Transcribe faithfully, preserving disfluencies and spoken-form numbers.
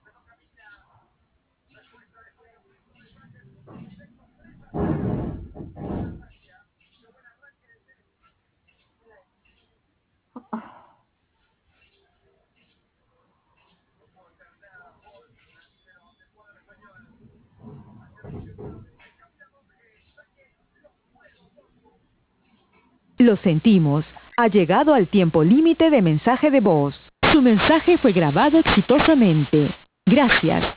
Lo sentimos. Ha llegado al tiempo límite de mensaje de voz. Su mensaje fue grabado exitosamente. Gracias.